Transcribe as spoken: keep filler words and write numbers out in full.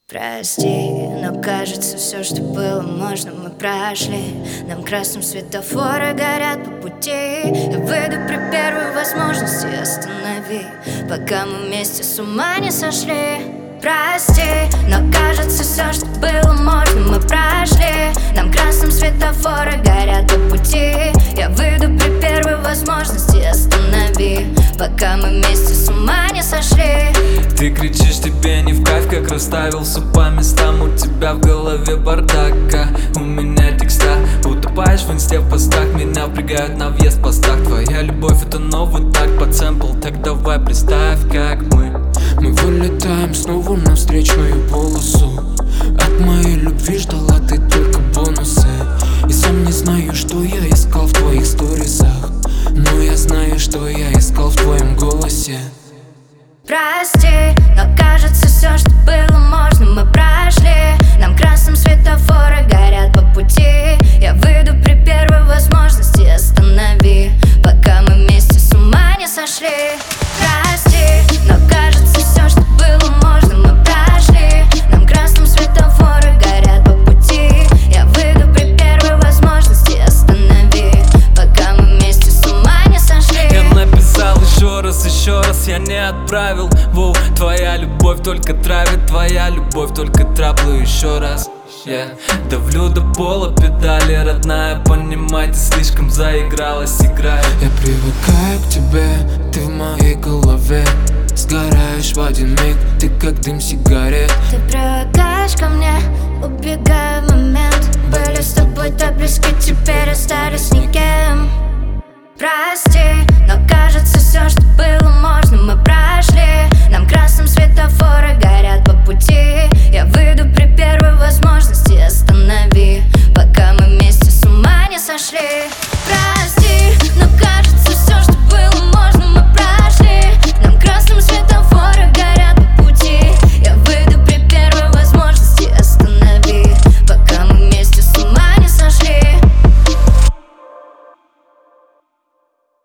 Прости, но кажется, все, что было можно, мы прошли. Нам красным светофоры горят по пути. Я выйду при первой возможности, останови, пока мы вместе с ума не сошли. Прости, но кажется, все, что было можно, мы прошли. Нам красным светофоры горят по пути. Я выйду при первой возможности, останови, пока мы вместе с ума не сошли. Ты кричишь, тебе не в кайф, как расставился по местам. У тебя в голове бардака, у меня текста. Утопаешь в инсте в постах, меня впрягают на въезд в постах. Твоя любовь это новый так под сэмпл, так давай представь, как мы Мы вылетаем снова на встречную полосу. От моей любви ждала ты только бонусы. И сам не знаю, что я искал в твоих сторисах, но я знаю, что я искал в твоем голосе. Прости, но кажется, все, что было можно, мы прошли. Нам красным светофоры горят по пути. Я выйду при первой возможности, останови, пока мы вместе с ума не сошли. Прости, но кажется, все, что было можно, мы прошли. Нам красным светофоры горят по пути. Я выйду при первой возможности, останови, пока мы вместе с ума не сошли. Я написал еще раз, еще раз я не отправил. Воу, твоя любовь только травит, твоя любовь только траплю еще раз. Yeah. Давлю до пола педали, родная, понимай, ты слишком заигралась, играй. Я привыкаю к тебе, ты в моей голове. Сгораешь в один миг, ты как дым сигарет. Ты привыкаешь ко мне, убегая в момент. Были с тобой так близко, теперь остались никем. Прости, но кажется, все, что было